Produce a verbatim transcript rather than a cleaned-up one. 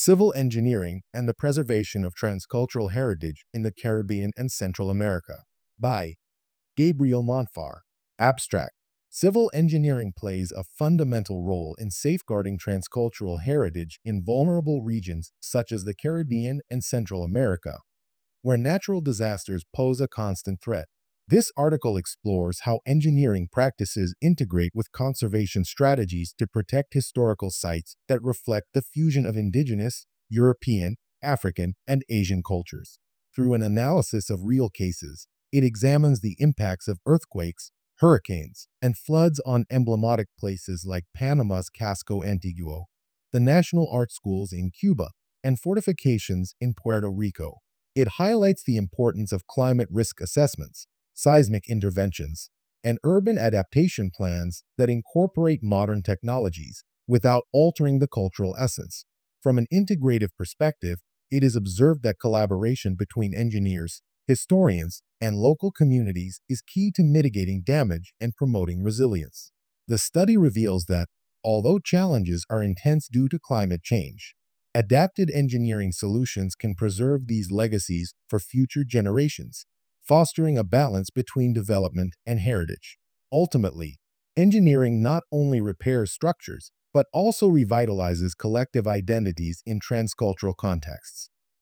Civil Engineering and the Preservation of Transcultural Heritage in the Caribbean and Central America, by Gabriel Montfar. Abstract. Civil engineering plays a fundamental role in safeguarding transcultural heritage in vulnerable regions such as the Caribbean and Central America, where natural disasters pose a constant threat. This article explores how engineering practices integrate with conservation strategies to protect historical sites that reflect the fusion of indigenous, European, African, and Asian cultures. Through an analysis of real cases, it examines the impacts of earthquakes, hurricanes, and floods on emblematic places like Panama's Casco Antiguo, the National Art Schools in Cuba, and fortifications in Puerto Rico. It highlights the importance of climate risk assessments, seismic interventions, and urban adaptation plans that incorporate modern technologies without altering the cultural essence. From an integrative perspective, it is observed that collaboration between engineers, historians, and local communities is key to mitigating damage and promoting resilience. The study reveals that, although challenges are intense due to climate change, adapted engineering solutions can preserve these legacies for future generations, fostering a balance between development and heritage. Ultimately, engineering not only repairs structures, but also revitalizes collective identities in transcultural contexts.